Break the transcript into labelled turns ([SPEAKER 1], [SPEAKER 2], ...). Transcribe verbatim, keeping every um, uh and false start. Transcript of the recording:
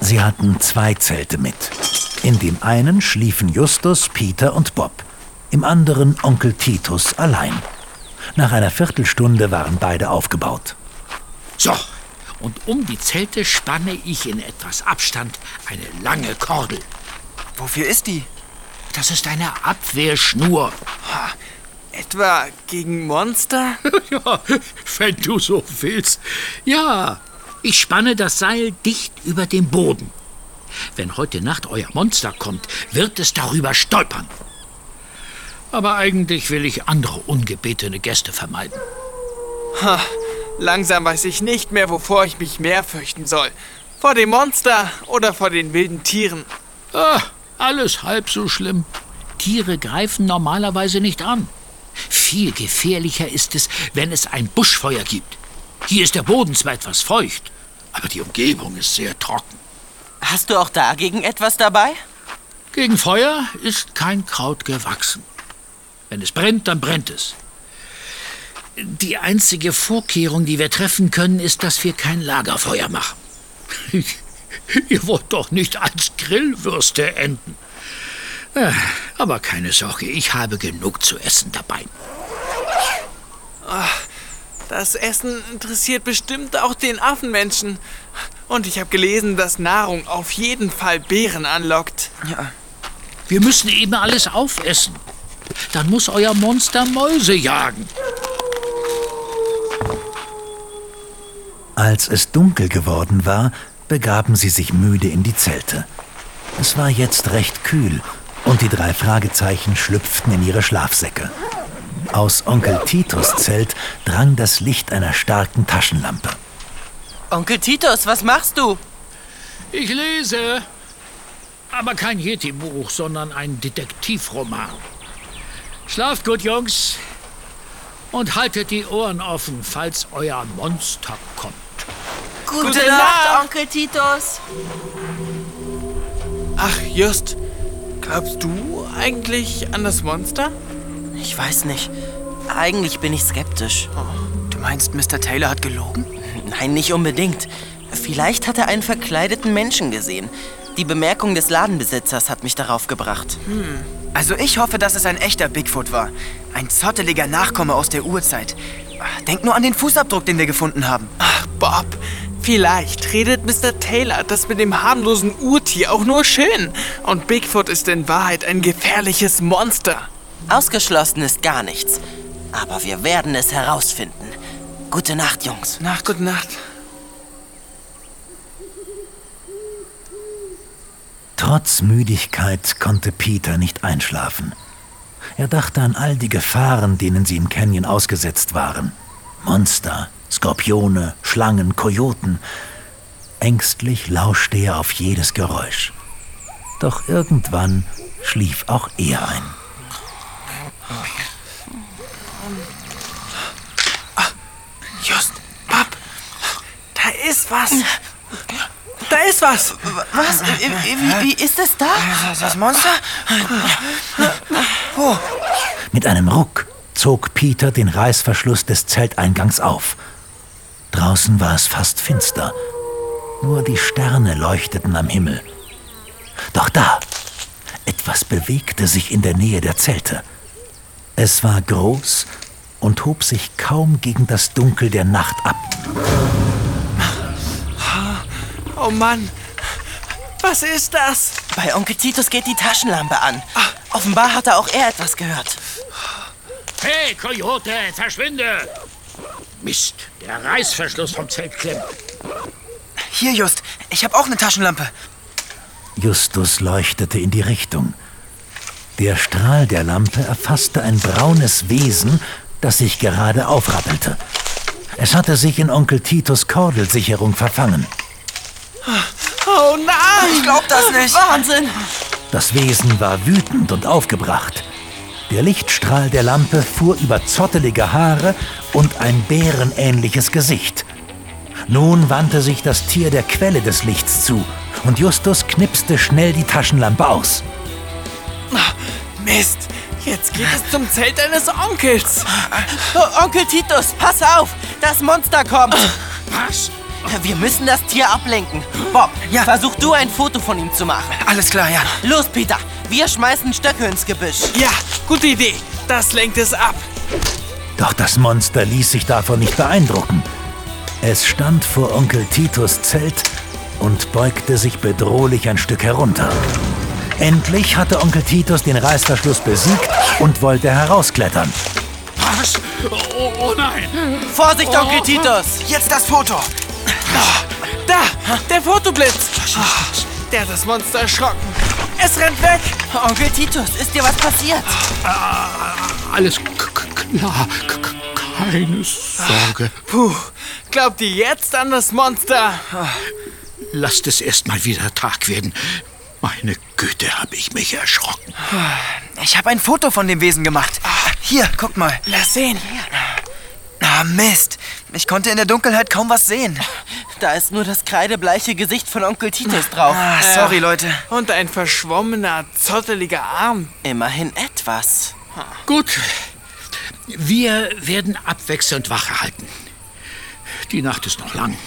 [SPEAKER 1] Sie hatten zwei Zelte mit. In dem einen schliefen Justus, Peter und Bob, im anderen Onkel Titus allein. Nach einer Viertelstunde waren beide aufgebaut.
[SPEAKER 2] So, und um die Zelte spanne ich in etwas Abstand eine lange Kordel.
[SPEAKER 3] Wofür ist die?
[SPEAKER 2] Das ist eine Abwehrschnur.
[SPEAKER 3] Ha, etwa gegen Monster?
[SPEAKER 2] Ja, wenn du so willst. Ja, ich spanne das Seil dicht über dem Boden. Wenn heute Nacht euer Monster kommt, wird es darüber stolpern. Aber eigentlich will ich andere ungebetene Gäste vermeiden.
[SPEAKER 3] Ha, langsam weiß ich nicht mehr, wovor ich mich mehr fürchten soll. Vor dem Monster oder vor den wilden Tieren?
[SPEAKER 2] Ah, alles halb so schlimm. Tiere greifen normalerweise nicht an. Viel gefährlicher ist es, wenn es ein Buschfeuer gibt. Hier ist der Boden zwar etwas feucht, aber die Umgebung ist sehr trocken.
[SPEAKER 4] Hast du auch dagegen etwas dabei?
[SPEAKER 2] Gegen Feuer ist kein Kraut gewachsen. Wenn es brennt, dann brennt es. Die einzige Vorkehrung, die wir treffen können, ist, dass wir kein Lagerfeuer machen. Ihr wollt doch nicht als Grillwürste enden. Aber keine Sorge, ich habe genug zu essen dabei.
[SPEAKER 3] Das Essen interessiert bestimmt auch den Affenmenschen. Und ich habe gelesen, dass Nahrung auf jeden Fall Bären anlockt.
[SPEAKER 4] Ja.
[SPEAKER 2] Wir müssen eben alles aufessen. Dann muss euer Monster Mäuse jagen.
[SPEAKER 1] Als es dunkel geworden war, begaben sie sich müde in die Zelte. Es war jetzt recht kühl und die drei Fragezeichen schlüpften in ihre Schlafsäcke. Aus Onkel Titus' Zelt drang das Licht einer starken Taschenlampe.
[SPEAKER 4] Onkel Titus, was machst du?
[SPEAKER 2] Ich lese, aber kein Yeti-Buch, sondern ein Detektivroman. Schlaft gut, Jungs, und haltet die Ohren offen, falls euer Monster kommt.
[SPEAKER 4] Gute,
[SPEAKER 3] Gute
[SPEAKER 4] Nacht,
[SPEAKER 3] Nacht,
[SPEAKER 4] Onkel Titus.
[SPEAKER 3] Ach, Just, glaubst du eigentlich an das Monster?
[SPEAKER 4] Ich weiß nicht. Eigentlich bin ich skeptisch.
[SPEAKER 5] Du meinst, Mister Taylor hat gelogen?
[SPEAKER 4] Nein, nicht unbedingt. Vielleicht hat er einen verkleideten Menschen gesehen. Die Bemerkung des Ladenbesitzers hat mich darauf gebracht.
[SPEAKER 5] Hm. Also ich hoffe, dass es ein echter Bigfoot war. Ein zotteliger Nachkomme aus der Urzeit. Denk nur an den Fußabdruck, den wir gefunden haben.
[SPEAKER 3] Ach, Bob, vielleicht redet Mister Taylor das mit dem harmlosen Urtier auch nur schön. Und Bigfoot ist in Wahrheit ein gefährliches Monster.
[SPEAKER 4] Ausgeschlossen ist gar nichts. Aber wir werden es herausfinden. Gute Nacht, Jungs.
[SPEAKER 3] Nacht, gute Nacht.
[SPEAKER 1] Trotz Müdigkeit konnte Peter nicht einschlafen. Er dachte an all die Gefahren, denen sie im Canyon ausgesetzt waren. Monster, Skorpione, Schlangen, Kojoten. Ängstlich lauschte er auf jedes Geräusch. Doch irgendwann schlief auch er ein.
[SPEAKER 3] Just, Bob, da ist was. Da ist was.
[SPEAKER 4] Was? Wie, wie, wie ist es da?
[SPEAKER 5] Das Monster?
[SPEAKER 1] Oh. Mit einem Ruck zog Peter den Reißverschluss des Zelteingangs auf. Draußen war es fast finster. Nur die Sterne leuchteten am Himmel. Doch da, etwas bewegte sich in der Nähe der Zelte. Es war groß und hob sich kaum gegen das Dunkel der Nacht ab.
[SPEAKER 3] Oh Mann, was ist das?
[SPEAKER 4] Bei Onkel Titus geht die Taschenlampe an. Offenbar hatte auch er etwas gehört.
[SPEAKER 2] Hey, Kojote, verschwinde! Mist, der Reißverschluss vom Zelt klemmt.
[SPEAKER 5] Hier, Just, ich habe auch eine Taschenlampe.
[SPEAKER 1] Justus leuchtete in die Richtung. Der Strahl der Lampe erfasste ein braunes Wesen, das sich gerade aufrappelte. Es hatte sich in Onkel Titus' Kordelsicherung verfangen.
[SPEAKER 3] Oh nein!
[SPEAKER 5] Ich glaub das nicht.
[SPEAKER 4] Wahnsinn!
[SPEAKER 1] Das Wesen war wütend und aufgebracht. Der Lichtstrahl der Lampe fuhr über zottelige Haare und ein bärenähnliches Gesicht. Nun wandte sich das Tier der Quelle des Lichts zu und Justus knipste schnell die Taschenlampe aus.
[SPEAKER 3] Mist, jetzt geht es zum Zelt deines Onkels.
[SPEAKER 4] Oh, Onkel Titus, pass auf! Das Monster kommt!
[SPEAKER 2] Was?
[SPEAKER 4] Wir müssen das Tier ablenken. Bob,
[SPEAKER 5] Ja.
[SPEAKER 4] versuch du ein Foto von ihm zu machen.
[SPEAKER 5] Alles klar, ja.
[SPEAKER 4] Los, Peter, wir schmeißen Stöcke ins Gebüsch.
[SPEAKER 3] Ja, gute Idee. Das lenkt es ab.
[SPEAKER 1] Doch das Monster ließ sich davon nicht beeindrucken. Es stand vor Onkel Titus Zelt und beugte sich bedrohlich ein Stück herunter. Endlich hatte Onkel Titus den Reißverschluss besiegt und wollte herausklettern.
[SPEAKER 2] Was? Oh, oh nein!
[SPEAKER 4] Vorsicht, Onkel Titus!
[SPEAKER 5] Jetzt das Foto.
[SPEAKER 3] Da, der Fotoblitz. Der hat das Monster erschrocken. Es rennt weg.
[SPEAKER 4] Onkel Titus, ist dir was passiert?
[SPEAKER 2] Alles k- k- klar. K- k- keine Sorge.
[SPEAKER 3] Puh, glaubt ihr jetzt an das Monster?
[SPEAKER 2] Lasst es erst mal wieder Tag werden. Meine Güte, habe ich mich erschrocken.
[SPEAKER 5] Ich habe ein Foto von dem Wesen gemacht. Hier, guck mal.
[SPEAKER 3] Lass sehen.
[SPEAKER 5] Ah, Mist. Ich konnte in der Dunkelheit kaum was sehen.
[SPEAKER 4] Da ist nur das kreidebleiche Gesicht von Onkel Titus drauf.
[SPEAKER 5] Ah, sorry, Leute.
[SPEAKER 3] Und ein verschwommener, zotteliger Arm.
[SPEAKER 4] Immerhin etwas.
[SPEAKER 2] Gut, wir werden abwechselnd Wache halten. Die Nacht ist noch lang.